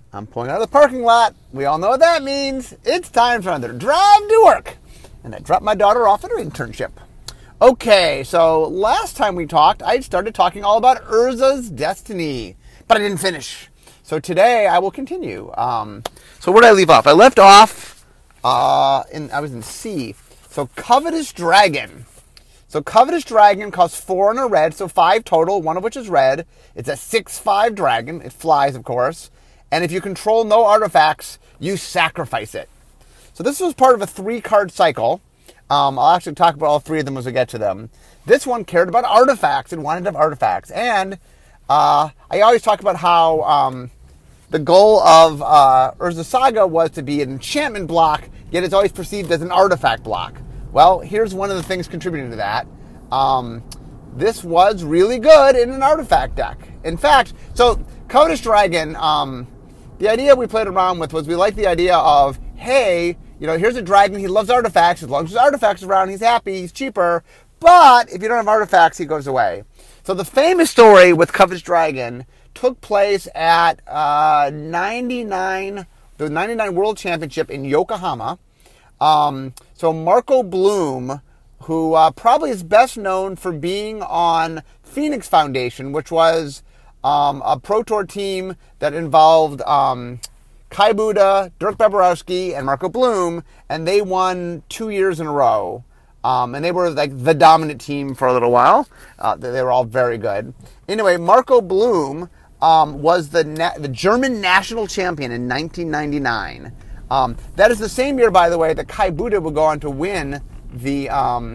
I'm pulling out of the parking lot. We all know what that means. It's time for another drive to work. And I dropped my daughter off at her internship. Okay, so last time we talked, I started talking all about Urza's Destiny, but I didn't finish. So today I will continue. So where did I leave off? I left off, I was in C. So Covetous Dragon. So Covetous Dragon costs 4 and a red, so 5 total, one of which is red. It's a 6/5 dragon. It flies, of course. And if you control no artifacts, you sacrifice it. So this was part of a 3-card cycle. I'll actually talk about all 3 of them as we get to them. This one cared about artifacts and wanted to have artifacts. And I always talk about how the goal of Urza Saga was to be an enchantment block, yet it's always perceived as an artifact block. Well, here's one of the things contributing to that. This was really good in an artifact deck. In fact, so Covetous Dragon, the idea we played around with was we liked the idea of, hey, here's a dragon, he loves artifacts. As long as there's artifacts around, he's happy, he's cheaper. But if you don't have artifacts, he goes away. So the famous story with Covetous Dragon took place at the 99 World Championship in Yokohama. So Marco Bloom, who probably is best known for being on Phoenix Foundation, which was a Pro Tour team that involved Kai Buda, Dirk Beborowski, and Marco Bloom, and they won 2 years in a row. And they were like the dominant team for a little while. They were all very good. Anyway, Marco Bloom was the German national champion in 1999. That is the same year, by the way, that Kai Buda would go on to win the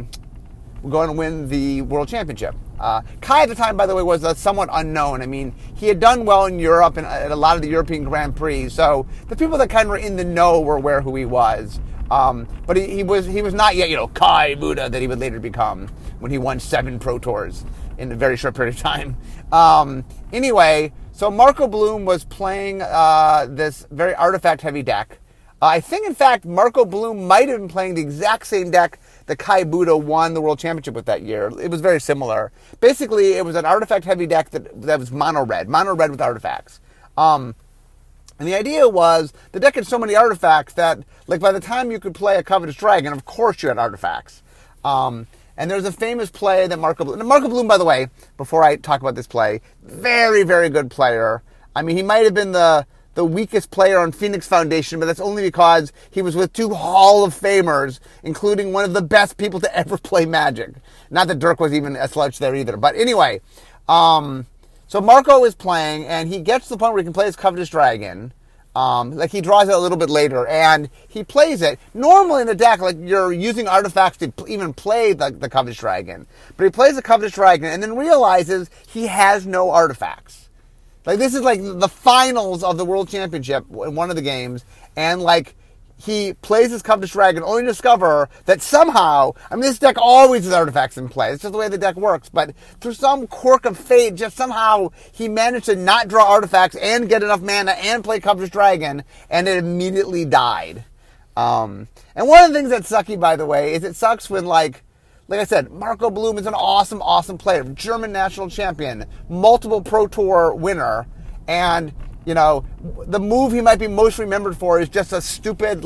World Championship. Kai at the time, by the way, was somewhat unknown. I mean, he had done well in Europe and at a lot of the European Grand Prix, so the people that kind of were in the know were aware who he was. But he was not yet, Kai Buda that he would later become when he won 7 Pro Tours in a very short period of time. Anyway, so Marco Bloom was playing this very artifact-heavy deck. I think, in fact, Marco Bloom might have been playing the exact same deck that Kai Buda won the World Championship with that year. It was very similar. Basically, it was an artifact-heavy deck that was mono-red with artifacts. And the idea was the deck had so many artifacts that, like, by the time you could play a Covetous Dragon, of course you had artifacts. And there's a famous play that Marco Bloom, by the way, before I talk about this play, very, very good player. I mean, he might have been the weakest player on Phoenix Foundation, but that's only because he was with 2 Hall of Famers, including one of the best people to ever play Magic. Not that Dirk was even a slouch there either. But anyway, so Marco is playing, and he gets to the point where he can play his Covetous Dragon. He draws it a little bit later, and he plays it. Normally in the deck, you're using artifacts to even play the Covetous Dragon. But he plays the Covetous Dragon, and then realizes he has no artifacts. This is the finals of the World Championship in one of the games, and he plays his Covetous Dragon only to discover that somehow, this deck always has artifacts in play. It's just the way the deck works, but through some quirk of fate, just somehow he managed to not draw artifacts and get enough mana and play Covetous Dragon, and it immediately died. And one of the things that's sucky, by the way, is it sucks when like I said, Marco Bloom is an awesome, awesome player. German national champion. Multiple Pro Tour winner. And, the move he might be most remembered for is just a stupid,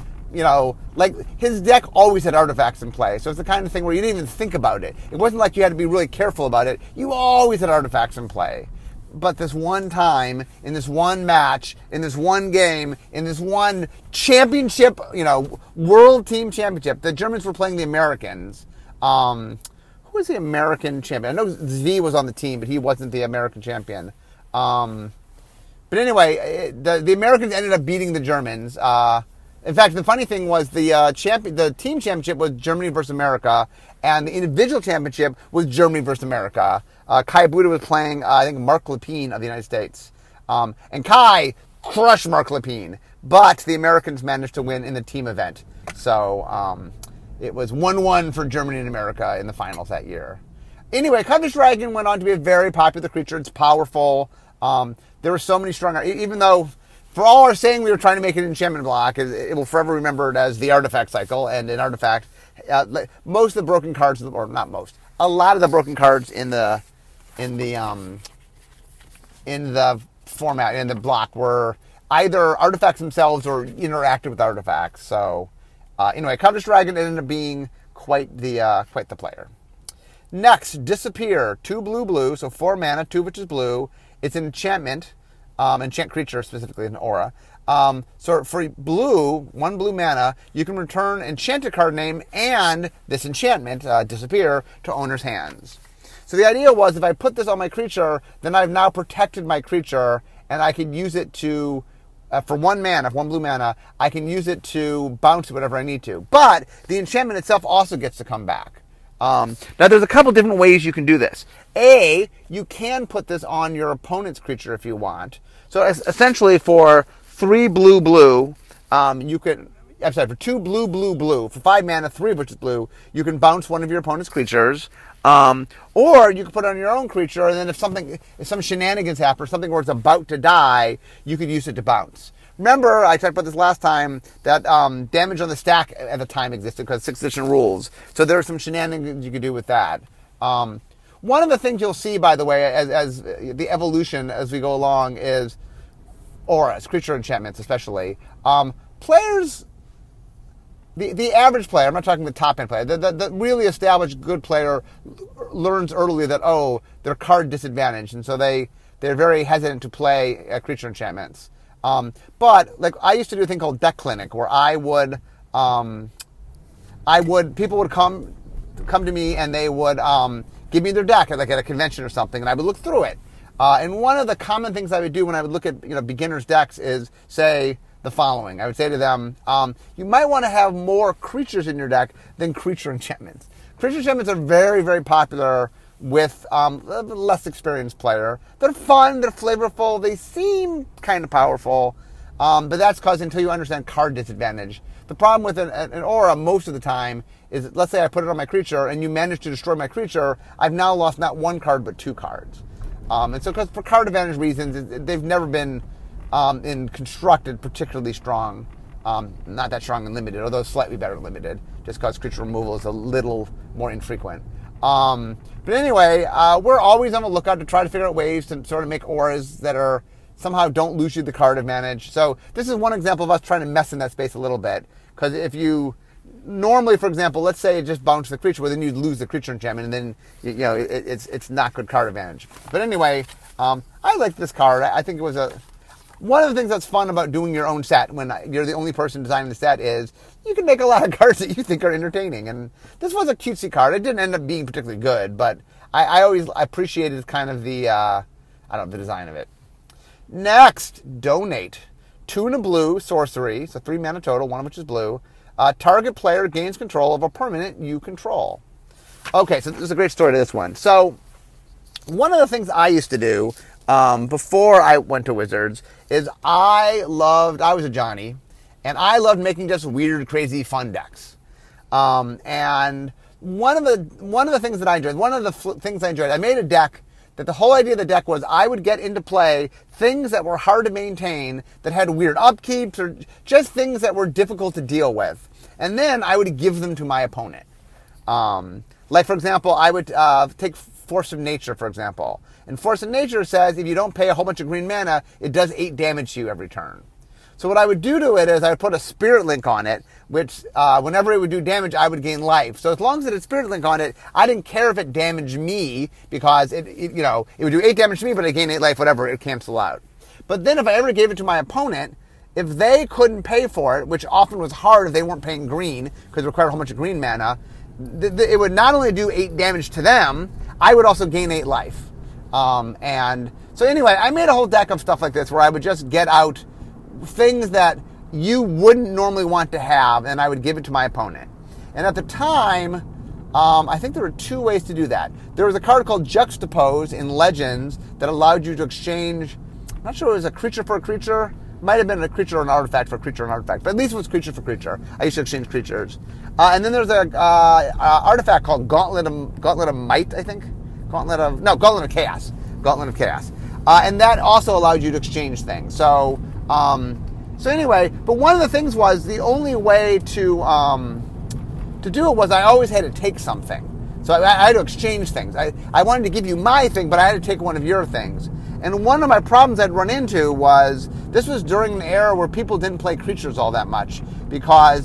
his deck always had artifacts in play. So it's the kind of thing where you didn't even think about it. It wasn't like you had to be really careful about it. You always had artifacts in play. But this one time, in this one match, in this one game, in this one championship, World Team Championship, the Germans were playing the Americans. Who was the American champion? I know Z was on the team, but he wasn't the American champion. But anyway, the Americans ended up beating the Germans. In fact, the funny thing was the team championship was Germany versus America, and the individual championship was Germany versus America. Kai Buda was playing, I think, Mark Lepine of the United States. And Kai crushed Mark Lepine, but the Americans managed to win in the team event. So, it was 1-1 for Germany and America in the finals that year. Anyway, Covetous Dragon went on to be a very popular creature. It's powerful. There were so many strong... Even though, for all our saying we were trying to make it an enchantment block, it will forever remembered as the artifact cycle. And in artifact, most of the broken cards, or not most, a lot of the broken cards in the format, in the block, were either artifacts themselves or interacted with artifacts. So anyway, Covetous Dragon ended up being quite the player. Next, Disappear. 2 blue, so 4 mana, 2 of which is blue. It's an enchantment, enchant creature, specifically an aura. So for blue, 1 blue mana, you can return enchanted card name and this enchantment, Disappear, to owner's hands. So the idea was if I put this on my creature, then I've now protected my creature, and I can use it to, for 1 mana, 1 blue mana, I can use it to bounce whatever I need to. But the enchantment itself also gets to come back. Now, there's a couple different ways you can do this. A, you can put this on your opponent's creature if you want. So essentially for 3 blue, you can, I'm sorry, for 2 blue, for 5 mana, 3 of which is blue, you can bounce one of your opponent's creatures. Or you can put it on your own creature, and then if some shenanigans happen, or something where it's about to die, you could use it to bounce. Remember, I talked about this last time, that damage on the stack at the time existed because 6th edition rules. So there are some shenanigans you could do with that. One of the things you'll see, by the way, as the evolution as we go along is auras, creature enchantments especially. Players, the average player, I'm not talking the top-end player, the really established good player learns early that, they're card disadvantaged, and so they're very hesitant to play creature enchantments. But like I used to do a thing called deck clinic, where people would come to me and they would give me their deck at a convention or something, and I would look through it. And one of the common things I would do when I would look at beginners' decks is say the following. I would say to them, you might want to have more creatures in your deck than creature enchantments. Creature enchantments are very, very popular with a less experienced player. They're fun, they're flavorful, they seem kind of powerful, but that's because until you understand card disadvantage. The problem with an aura most of the time is, let's say I put it on my creature and you manage to destroy my creature, I've now lost not 1 card but 2 cards. And so because for card advantage reasons, they've never been constructed particularly strong. Not that strong in limited, although slightly better in limited, just because creature removal is a little more infrequent. But anyway, we're always on the lookout to try to figure out ways to sort of make auras that are somehow don't lose you the card advantage. So this is one example of us trying to mess in that space a little bit. Because if you normally, for example, let's say it just bounce the creature, well then you'd lose the creature enchantment, and then it's not good card advantage. But anyway, I like this card. I think it was one of the things that's fun about doing your own set when you're the only person designing the set is you can make a lot of cards that you think are entertaining. And this was a cutesy card. It didn't end up being particularly good, but I always appreciated kind of the design of it. Next, Donate. 2 and a blue, sorcery, so 3 mana total, 1 of which is blue. Target player gains control of a permanent you control. Okay, so there's a great story to this one. So one of the things I used to do before I went to Wizards is I was a Johnny, and I loved making just weird, crazy, fun decks. And one of the things that I enjoyed, I made a deck that the whole idea of the deck was I would get into play things that were hard to maintain, that had weird upkeeps, or just things that were difficult to deal with. And then I would give them to my opponent. Like, for example, I would take Force of Nature, for example. And Force of Nature says if you don't pay a whole bunch of green mana, it does 8 damage to you every turn. So what I would do to it is I would put a Spirit Link on it, which whenever it would do damage, I would gain life. So as long as it had Spirit Link on it, I didn't care if it damaged me, because it would do 8 damage to me, but it gained 8 life, whatever, it would cancel out. But then if I ever gave it to my opponent, if they couldn't pay for it, which often was hard if they weren't paying green, because it required a whole bunch of green mana, it would not only do 8 damage to them, I would also gain 8 life. And so anyway, I made a whole deck of stuff like this where I would just get out things that you wouldn't normally want to have, and I would give it to my opponent. And at the time, I think there were 2 ways to do that. There was a card called Juxtapose in Legends that allowed you to exchange, I'm not sure it was a creature for a creature, might have been a creature or an artifact for a creature or an artifact, but at least it was creature for creature. I used to exchange creatures. And then there's a artifact called Gauntlet of Might, I think. Gauntlet of Chaos. Gauntlet of Chaos. And that also allowed you to exchange things. So anyway, but one of the things was the only way to do it was I always had to take something. So I had to exchange things. I wanted to give you my thing, but I had to take one of your things. And one of my problems I'd run into was, this was during an era where people didn't play creatures all that much because,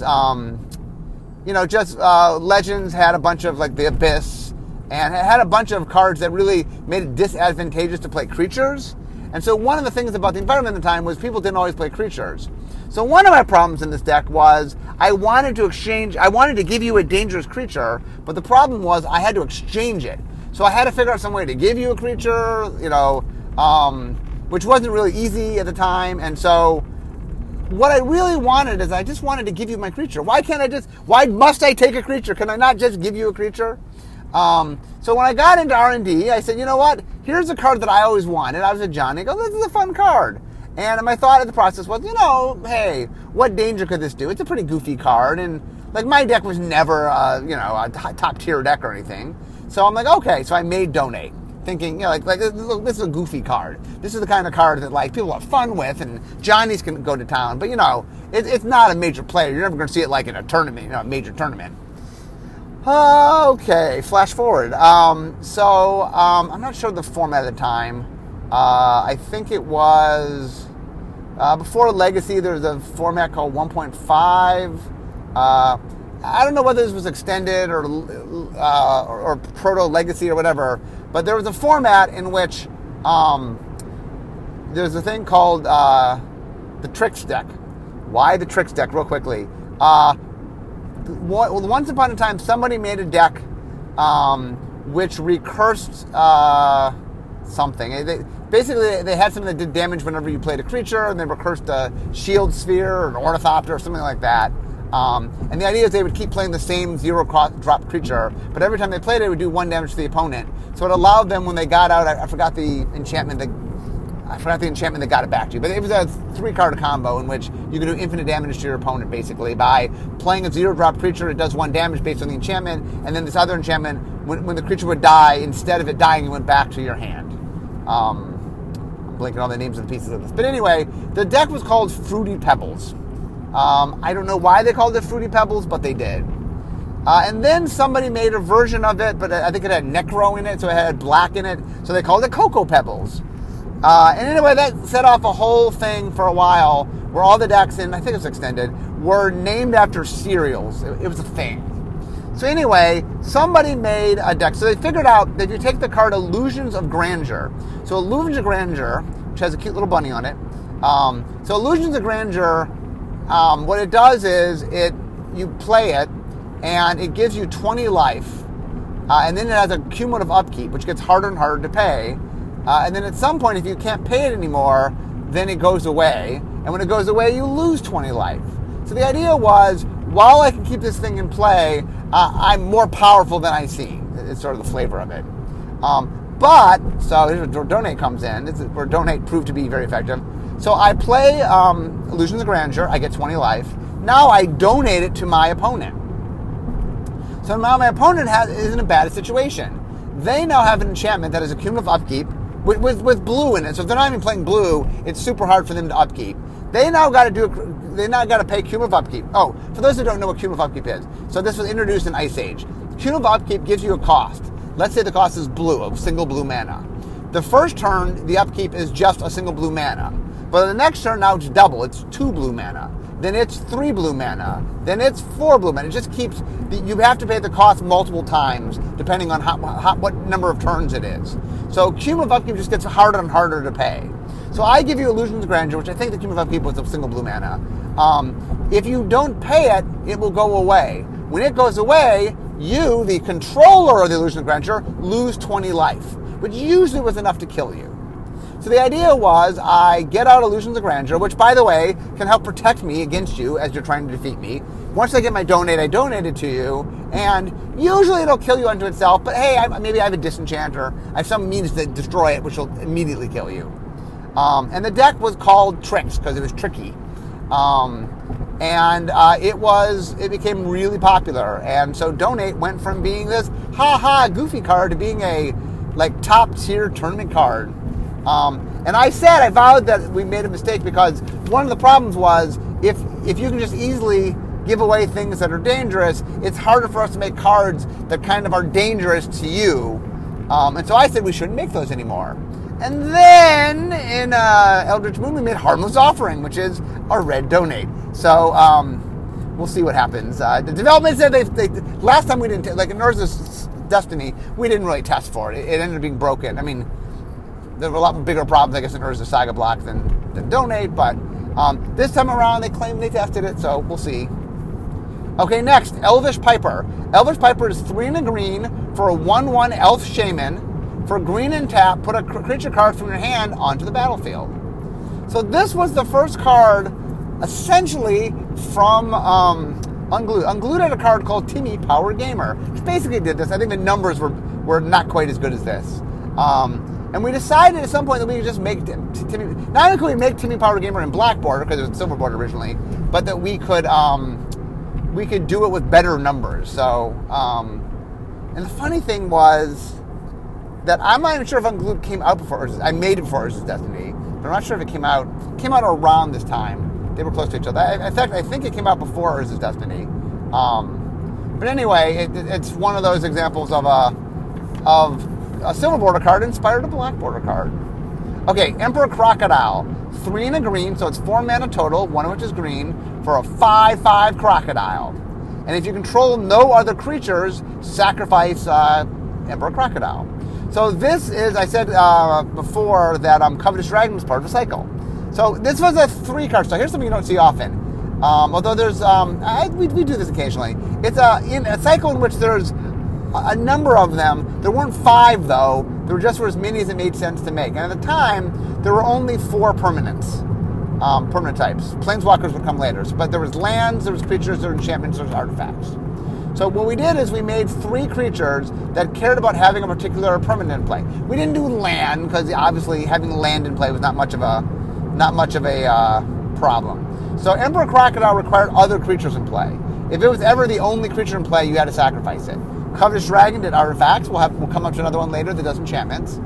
Legends had a bunch of like the Abyss and it had a bunch of cards that really made it disadvantageous to play creatures. And so one of the things about the environment at the time was people didn't always play creatures. So one of my problems in this deck was I wanted to give you a dangerous creature, but the problem was I had to exchange it. So I had to figure out some way to give you a creature, which wasn't really easy at the time. And so what I really wanted is I just wanted to give you my creature. Why must I take a creature? Can I not just give you a creature? So when I got into R&D, I said, you know what? Here's a card that I always wanted. I was a Johnny. I go, this is a fun card. And my thought of the process was, hey, what danger could this do? It's a pretty goofy card. And like my deck was never, a top tier deck or anything. So I'm like, okay. So I made Donate, thinking, this is a goofy card. This is the kind of card that like people have fun with, and Johnnies can go to town. But it's not a major player. You're never going to see it like in a tournament, a major tournament. Okay, flash forward. I'm not sure the format at the time. I think it was before Legacy. There was a format called 1.5. I don't know whether this was extended or proto Legacy or whatever, but there was a format in which there's a thing called the Tricks deck. Why the Tricks deck? Real quickly. Once upon a time, somebody made a deck which recursed something. They had something that did damage whenever you played a creature, and they recursed a Shield Sphere or an Ornithopter or something like that. And the idea is they would keep playing the same zero-drop creature, but every time they played it would do 1 damage to the opponent. So it allowed them, when they got out, I forgot the enchantment that got it back to you. But it was a 3-card combo in which you could do infinite damage to your opponent, basically, by playing a 0-drop creature. It does 1 damage based on the enchantment, and then this other enchantment, when the creature would die, instead of it dying, it went back to your hand. I'm blanking all the names of the pieces of this. But anyway, the deck was called Fruity Pebbles. I don't know why they called it Fruity Pebbles, but they did. And then somebody made a version of it, but I think it had Necro in it, so it had black in it, so they called it Cocoa Pebbles. And anyway, that set off a whole thing for a while where all the decks, and I think it's extended, were named after cereals. It was a thing. So anyway, somebody made a deck. So they figured out that if you take the card Illusions of Grandeur. So Illusions of Grandeur, which has a cute little bunny on it. So Illusions of Grandeur, what it does is you play it, and it gives you 20 life. And then it has a cumulative upkeep, which gets harder and harder to pay. And then at some point, if you can't pay it anymore, then it goes away. And when it goes away, you lose 20 life. So the idea was, while I can keep this thing in play, I'm more powerful than I seem. It's sort of the flavor of it. So here's where Donate comes in. This is where Donate proved to be very effective. So I play Illusions of Grandeur. I get 20 life. Now I donate it to my opponent. So now my opponent is in a bad situation. They now have an enchantment that is a cumulative upkeep with blue in it. So if they're not even playing blue, it's super hard for them to upkeep. They now got to pay cumulative upkeep. Oh, for those who don't know what cumulative upkeep is, so this was introduced in Ice Age. Cumulative upkeep gives you a cost. Let's say the cost is blue, a single blue mana. The first turn, the upkeep is just a single blue mana. But the next turn, now it's double. It's 2 blue mana. Then it's 3 blue mana. Then it's 4 blue mana. It just keeps, you have to pay the cost multiple times, depending on what number of turns it is. So cumulative upkeep just gets harder and harder to pay. So I give you Illusions of Grandeur, which I think the cumulative upkeep was a single blue mana. If you don't pay it, it will go away. When it goes away, you, the controller of the Illusion of Grandeur, lose 20 life, which usually was enough to kill you. So the idea was I get out Illusions of Grandeur, which, by the way, can help protect me against you as you're trying to defeat me. Once I get my Donate, I donate it to you, and usually it'll kill you unto itself, but hey, maybe I have a Disenchant, or I have some means to destroy it, which will immediately kill you. And the deck was called Tricks, because it was tricky. It became really popular, and so Donate went from being this goofy card to being a top tier tournament card. And I vowed that we made a mistake, because one of the problems was if you can just easily give away things that are dangerous, it's harder for us to make cards that kind of are dangerous to you. And so I said we shouldn't make those anymore. And then in Eldritch Moon, we made Harmless Offering, which is a red donate. So we'll see what happens. The development said they last time we didn't, like in Urza's Destiny, we didn't really test for it. It ended up being broken. I mean, there were a lot bigger problems, I guess, in Urza Saga Block than donate, but this time around, they claim they tested it, so we'll see. Okay, next, Elvish Piper. Elvish Piper is 3 and a green for a 1/1 Elf Shaman. For green and tap, put a creature card from your hand onto the battlefield. So this was the first card, essentially, from Unglued. Unglued had a card called Timmy Power Gamer, which basically did this. I think the numbers were not quite as good as this. And we decided at some point that we could just make Timmy... Not only could we make Timmy Power Gamer in black border, because it was silver border originally, but that we could do it with better numbers. So, and the funny thing was that I'm not even sure if Unglued came out before Urza's. I made it before Urza's Destiny, but I'm not sure if it came out around this time. They were close to each other. In fact, I think it came out before Urza's Destiny. But anyway, it's one of those examples of a silver border card inspired a black border card. Okay, Emperor Crocodile. 3 and a green, so it's 4 mana total, 1 of which is green, for a 5/5 Crocodile. And if you control no other creatures, sacrifice Emperor Crocodile. So this is, I said before that Covetous Dragon was part of a cycle. So this was a 3-card cycle. Here's something you don't see often. Although there's, we do this occasionally. It's in a cycle in which there's a number of them. There weren't 5 though. There were just for as many as it made sense to make. And at the time, there were only 4 permanents, permanent types. Planeswalkers would come later. But there was lands, there was creatures, there were enchantments, there was artifacts. So what we did is we made 3 creatures that cared about having a particular permanent in play. We didn't do land because obviously having land in play was not much of a problem. So Emperor Crocodile required other creatures in play. If it was ever the only creature in play, you had to sacrifice it. Covetous Dragon did artifacts. We'll come up to another one later that does enchantments.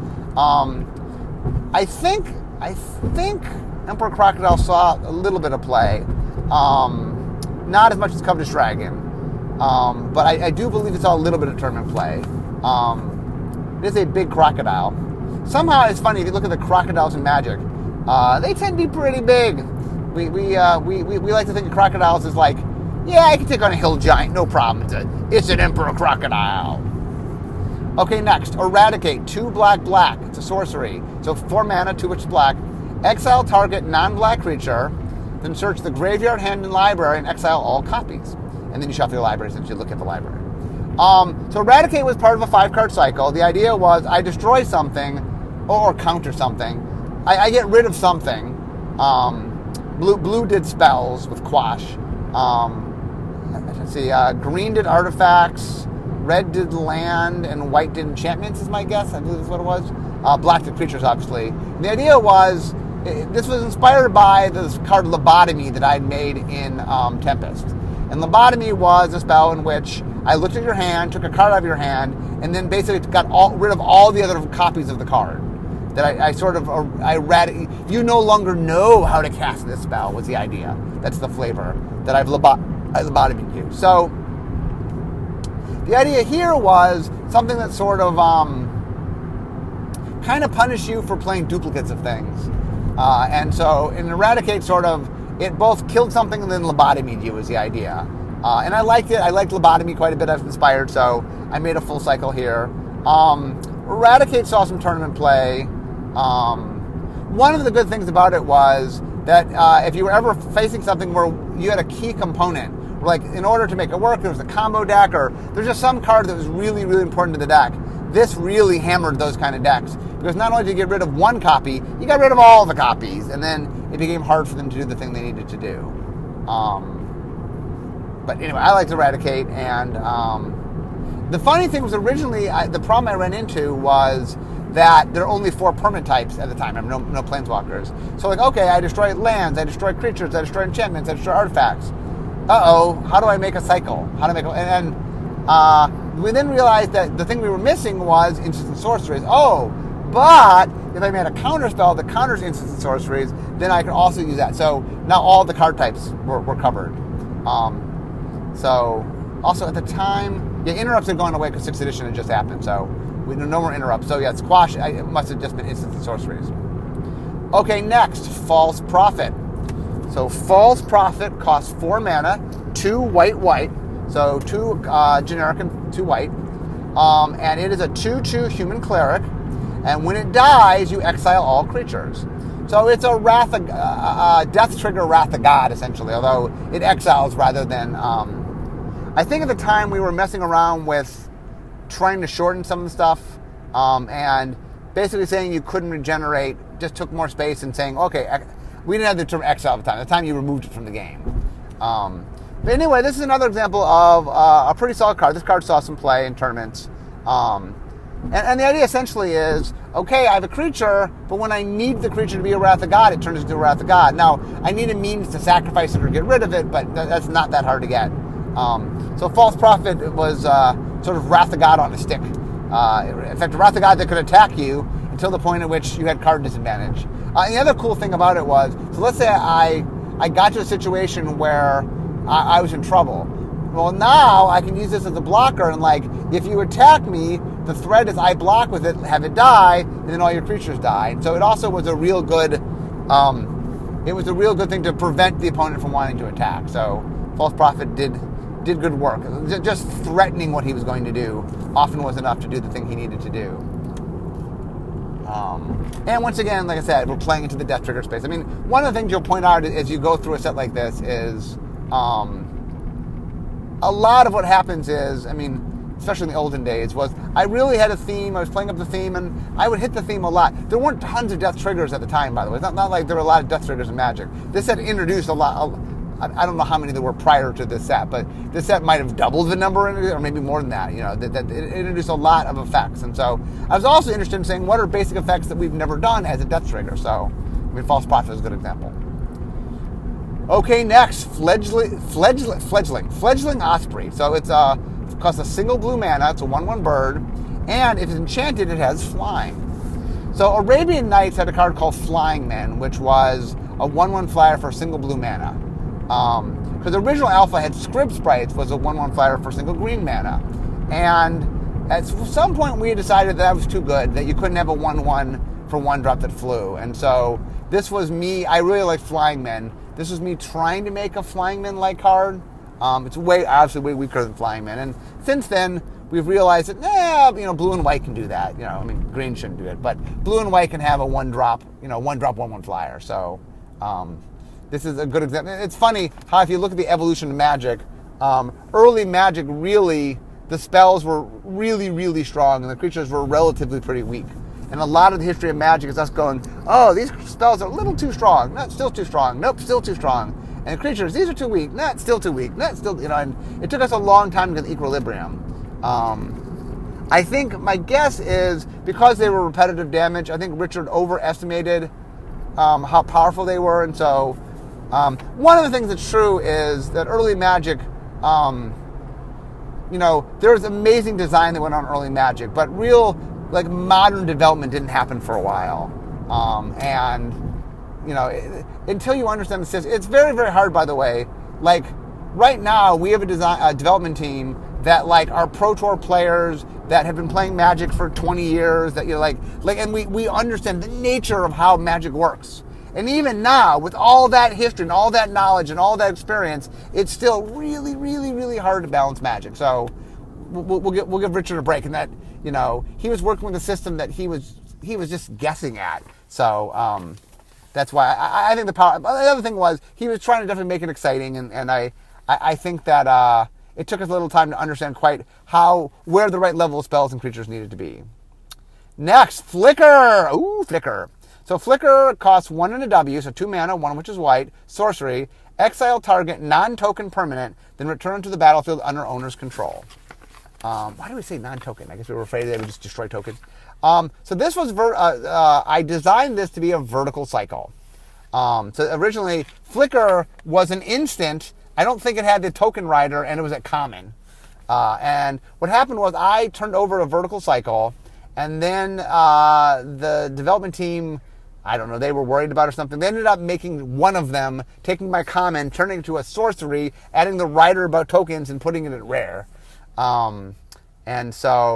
I think Emperor Crocodile saw a little bit of play. Not as much as Covetous Dragon. But I do believe it saw a little bit of tournament play. It is a big crocodile. Somehow it's funny if you look at the crocodiles in Magic, they tend to be pretty big. We like to think of crocodiles as like, yeah, I can take on a hill giant, no problem. It's an Emperor Crocodile. Okay, next, Eradicate, 2 black. It's a sorcery. So 4 mana, 2 which is black. Exile target non-black creature, then search the graveyard, hand, and library and exile all copies. And then you shuffle your libraries and you look at the library. So Eradicate was part of a 5-card cycle. The idea was I destroy something or counter something. I get rid of something. Blue did spells with Quash. Let's see. Green did artifacts. Red did land, and white did enchantments. Is my guess. I believe that's what it was. Black did creatures, obviously. And the idea was this was inspired by this card Lobotomy that I'd made in Tempest. And Lobotomy was a spell in which I looked at your hand, took a card out of your hand, and then basically got rid of all the other copies of the card. That I read. You no longer know how to cast this spell was the idea. That's the flavor that I lobotomied you. So the idea here was something that sort of kind of punished you for playing duplicates of things. And so in Eradicate, sort of, it both killed something and then lobotomied you was the idea. And I liked it. I liked Lobotomy quite a bit. I was inspired, so I made a full cycle here. Eradicate saw some tournament play. One of the good things about it was that if you were ever facing something where you had a key component, like in order to make it work, there was a combo deck, or there's just some card that was really, really important to the deck. This really hammered those kind of decks. Because not only did you get rid of one copy, you got rid of all the copies. And then it became hard for them to do the thing they needed to do. But anyway, I like to Eradicate. And the funny thing was originally, the problem I ran into was that there are only 4 permanent types at the time. I mean, no planeswalkers. So like, okay, I destroy lands, I destroy creatures, I destroy enchantments, I destroy artifacts. Uh-oh, how do I make a cycle? How to make and we then realized that the thing we were missing was instants and sorceries. Oh, but if I made a counter spell that counters instants and sorceries, then I can also use that. So now all the card types were covered. So also at the time, interrupts had gone away because 6th edition had just happened. So no more interrupts. So yeah, squash. It must have just been instants and sorceries. Okay, next, False Prophet. So False Prophet costs 4 mana, 2 white. So 2 generic and 2 white. And it is a 2/2 human cleric. And when it dies, you exile all creatures. So it's a death trigger Wrath of God, essentially, although it exiles rather than... I think at the time we were messing around with trying to shorten some of the stuff, and basically saying you couldn't regenerate, just took more space, and saying, okay, we didn't have the term exile at the time. At the time you removed it from the game. But anyway, this is another example of a pretty solid card. This card saw some play in tournaments. And the idea essentially is, okay, I have a creature, but when I need the creature to be a Wrath of God, it turns into a Wrath of God. Now, I need a means to sacrifice it or get rid of it, but that's not that hard to get. So False Prophet was sort of Wrath of God on a stick. In fact, a Wrath of God that could attack you until the point at which you had card disadvantage. And the other cool thing about it was, so let's say I got to a situation where I was in trouble. Well, now I can use this as a blocker, and like, if you attack me, the threat is I block with it, have it die, and then all your creatures die. And so it also was a real good, thing to prevent the opponent from wanting to attack. So False Prophet did good work. Just threatening what he was going to do often was enough to do the thing he needed to do. And once again, like I said, we're playing into the death trigger space. I mean, one of the things you'll point out as you go through a set like this is a lot of what happens is, I mean, especially in the olden days, was I really had a theme, I was playing up the theme, and I would hit the theme a lot. There weren't tons of death triggers at the time, by the way. It's not like there were a lot of death triggers in Magic. This set introduced a lot. I don't know how many there were prior to this set, but this set might have doubled the number, or maybe more than that. You know, that it introduced a lot of effects. And so I was also interested in saying, what are basic effects that we've never done as a death trigger? So, I mean, False Prophet is a good example. Okay, next, Fledgling Osprey. So it costs a single blue mana. It's a 1/1 bird, and if it's enchanted, it has flying. So Arabian Nights had a card called Flying Men, which was a 1/1 flyer for a single blue mana. Because the original alpha had Scrib Sprites, was a 1/1 flyer for a single green mana, and at some point we decided that was too good, that you couldn't have a 1/1 for 1-drop that flew, and so this was me. I really like Flying Men. This was me trying to make a Flying Men-like card. It's obviously way weaker than Flying Men. And since then, we've realized that, blue and white can do that. I mean, green shouldn't do it. But blue and white can have a 1-drop, 1/1 flyer. So this is a good example. It's funny how if you look at the evolution of Magic, early Magic really, the spells were really, really strong, and the creatures were relatively pretty weak. And a lot of the history of Magic is us going, oh, these spells are a little too strong. No, still too strong. Nope, still too strong. And the creatures, these are too weak. No, still too weak. No, still, and it took us a long time to get the equilibrium. I think my guess is because they were repetitive damage, I think Richard overestimated how powerful they were. And so one of the things that's true is that early Magic, there was amazing design that went on early Magic, but real modern development didn't happen for a while. Until you understand the system, it's very, very hard, by the way. Like, right now, we have a development team that, are Pro Tour players that have been playing Magic for 20 years, that, and we understand the nature of how Magic works. And even now, with all that history and all that knowledge and all that experience, it's still really, really, really hard to balance Magic. So we'll give Richard a break in that, he was working with a system that he was just guessing at. So that's why I think the power. The other thing was he was trying to definitely make it exciting, and I think that it took us a little time to understand quite where the right level of spells and creatures needed to be. Next, Flicker. Ooh, Flicker. So Flicker costs 1 and a W, so 2 mana, 1 which is white, sorcery, exile target non-token permanent, then return to the battlefield under owner's control. Why do we say non-token? I guess we were afraid they would just destroy tokens. So this was, I designed this to be a vertical cycle. So originally, Flicker was an instant. I don't think it had the token rider, and it was at common. And what happened was I turned over a vertical cycle, and then the development team, I don't know, they were worried about it or something. They ended up making one of them, taking my common, turning it to a sorcery, adding the rider about tokens, and putting it at rare. And so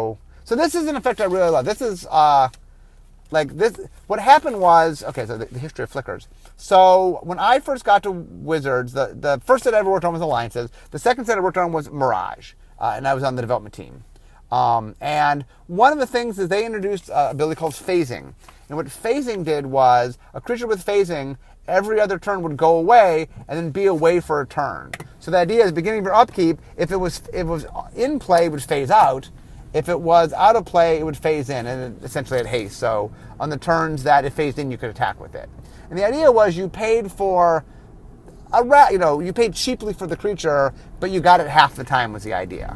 So this is an effect I really love. This is like this. What happened was, okay, so the history of flickers. So when I first got to Wizards, the first set I ever worked on was Alliances. The second set I worked on was Mirage, and I was on the development team. And one of the things is they introduced a ability called phasing. And what phasing did was a creature with phasing, every other turn would go away and then be away for a turn. So the idea is, beginning of your upkeep, if it was in play, it would phase out. If it was out of play, it would phase in, and it essentially had haste. So on the turns that it phased in, you could attack with it. And the idea was you paid for you paid cheaply for the creature, but you got it half the time was the idea.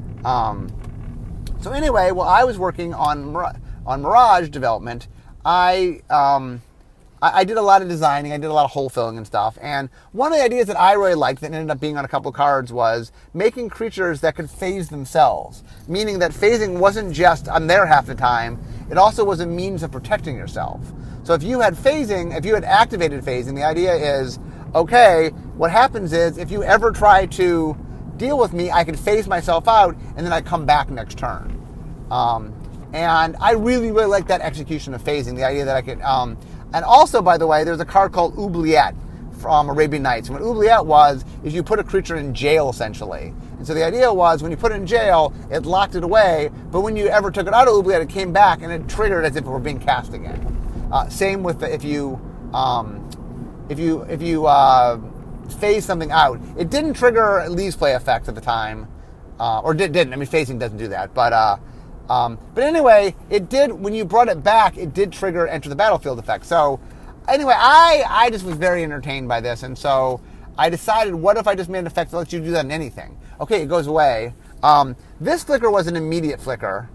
So anyway, while I was working on Mirage development, I did a lot of designing, I did a lot of hole filling and stuff, and one of the ideas that I really liked that ended up being on a couple of cards was making creatures that could phase themselves, meaning that phasing wasn't just I'm there half the time, it also was a means of protecting yourself. So if you had phasing, if you had activated phasing, the idea is, okay, what happens is if you ever try to deal with me, I can phase myself out and then I come back next turn. And I really, really like that execution of phasing, the idea that I could... and also, by the way, there's a card called Oubliette from Arabian Nights. And what Oubliette is you put a creature in jail, essentially. And so the idea was when you put it in jail, it locked it away, but when you ever took it out of Oubliette, it came back and it triggered as if it were being cast again. Same with if you phase something out. It didn't trigger Leaves Play effects at the time, or didn't. I mean, phasing doesn't do that, but anyway, it did, when you brought it back, it did trigger Enter the Battlefield effect. So anyway, I just was very entertained by this, and so I decided, what if I just made an effect that lets you do that in anything? Okay, it goes away. This flicker was an immediate flicker,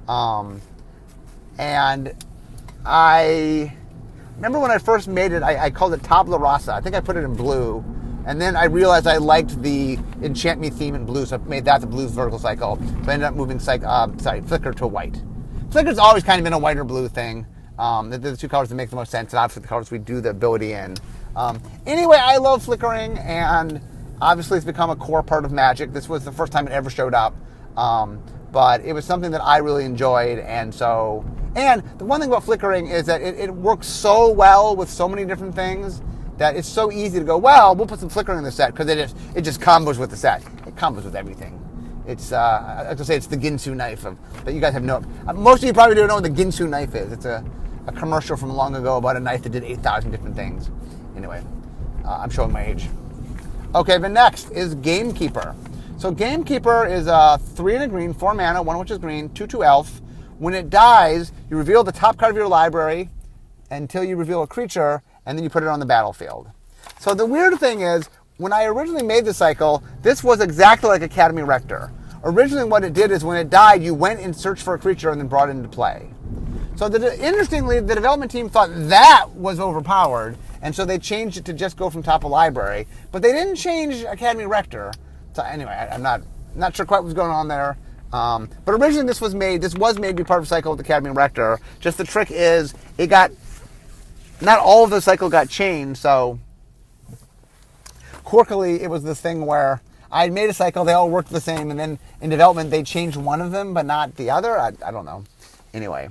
and I remember when I first made it, I called it Tabla Rasa. I think I put it in blue. And then I realized I liked the Enchant Me theme in blue, so I made that the blue's vertical cycle. So I ended up moving Flicker to white. Flicker's always kind of been a white or blue thing. They're the two colors that make the most sense, and obviously the colors we do the ability in. Anyway, I love flickering, and obviously it's become a core part of Magic. This was the first time it ever showed up. But it was something that I really enjoyed, and the one thing about flickering is that it works so well with so many different things that it's so easy to go, well, we'll put some flickering in the set because it just combos with the set. It combos with everything. It's I have to say it's the Ginsu knife that you guys have no. Most of you probably don't know what the Ginsu knife is. It's a commercial from long ago about a knife that did 8,000 different things. Anyway, I'm showing my age. Okay, the next is Gamekeeper. So Gamekeeper is a 3 and a green, 4 mana, 1 which is green, 2/2 elf. When it dies, you reveal the top card of your library until you reveal a creature, and then you put it on the battlefield. So the weird thing is, when I originally made the cycle, this was exactly like Academy Rector. Originally what it did is when it died, you went and searched for a creature and then brought it into play. So interestingly, the development team thought that was overpowered, and so they changed it to just go from top of library. But they didn't change Academy Rector. So anyway, I'm not sure quite what's going on there. But originally this was made to be part of the cycle with Academy Rector. Just the trick is, not all of the cycle got changed, so quirkily it was this thing where I made a cycle, they all worked the same, and then in development they changed one of them but not the other. I don't know. Anyway.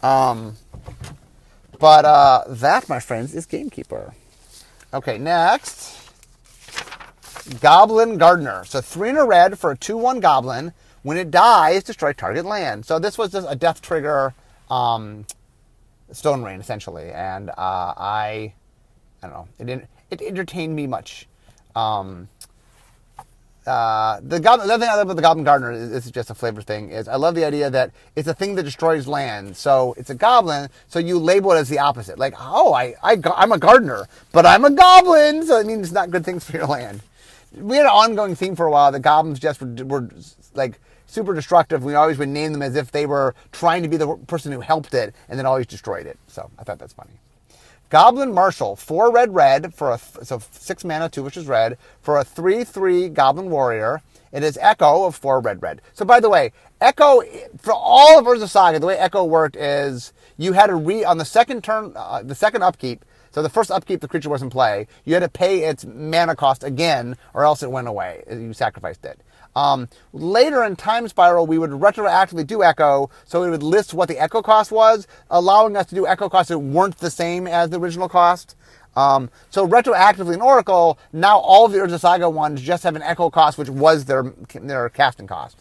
That, my friends, is Gamekeeper. Okay, next. Goblin Gardener. So 3 and a red for a 2/1 goblin. When it dies, destroy target land. So this was just a death trigger Stone Rain, essentially, and I don't know. It entertained me much. The other thing I love about the Goblin Gardener is just a flavor thing. Is I love the idea that it's a thing that destroys land. So it's a goblin. So you label it as the opposite. Like, oh, I'm a gardener, but I'm a goblin. So it means it's not good things for your land. We had an ongoing theme for a while. The goblins just were like super destructive. We always would name them as if they were trying to be the person who helped it, and then always destroyed it. So I thought that's funny. Goblin Marshal, 4 red for so 6 mana, 2 which is red, for a 3/3 Goblin Warrior. It is Echo of 4 red. So by the way, Echo, for all of Urza Saga, the way Echo worked is you had to on the second turn, the second upkeep. So the first upkeep, the creature was in play. You had to pay its mana cost again, or else it went away. You sacrificed it. Later in Time Spiral, we would retroactively do echo, so we would list what the echo cost was, allowing us to do echo costs that weren't the same as the original cost. So retroactively in Oracle, now all of the Urza Saga ones just have an echo cost, which was their casting cost.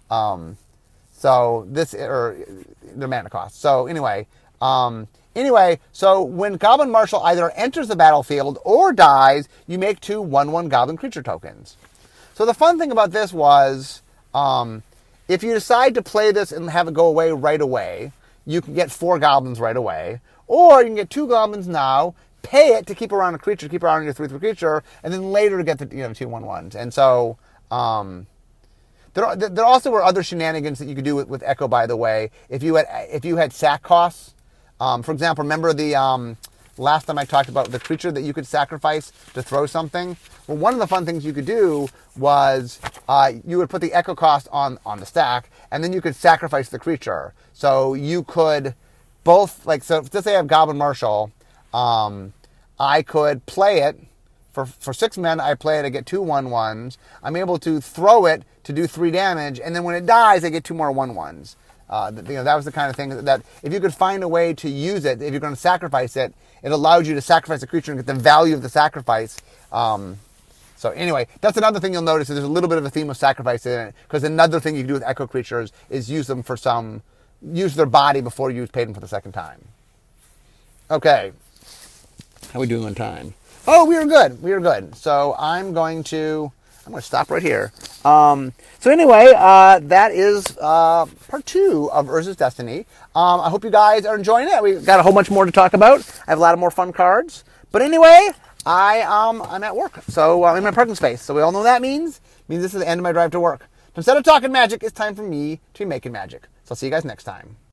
So this, or their mana cost. So anyway, so when Goblin Marshal either enters the battlefield or dies, you make 2 1/1 Goblin creature tokens. So the fun thing about this was, if you decide to play this and have it go away right away, you can get 4 goblins right away, or you can get 2 goblins now, pay it to keep around a creature, keep around your 3/3 creature, and then later to get the 2 1/1s. And so there also were other shenanigans that you could do with Echo. By the way, if you had sack costs, for example, remember the last time I talked about the creature that you could sacrifice to throw something? Well, one of the fun things you could do was you would put the echo cost on the stack, and then you could sacrifice the creature. So you could both, like, so let's say I have Goblin Marshal, I could play it for 6 men. I play it, I get 2 1/1s. I'm able to throw it to do 3 damage, and then when it dies, I get 2 more 1/1s. That was the kind of thing that if you could find a way to use it, if you're going to sacrifice it, it allowed you to sacrifice a creature and get the value of the sacrifice. So anyway, that's another thing you'll notice. There's a little bit of a theme of sacrifice in it, because another thing you can do with echo creatures is use their body before you pay them for the second time. Okay, how are we doing on time? Oh, we are good. So I'm going to stop right here. So anyway, that is part 2 of Urza's Destiny. I hope you guys are enjoying it. We've got a whole bunch more to talk about. I have a lot of more fun cards. But anyway, I'm at work. So I'm in my parking space. So we all know what that means. It means this is the end of my drive to work. So instead of talking magic, it's time for me to be making magic. So I'll see you guys next time.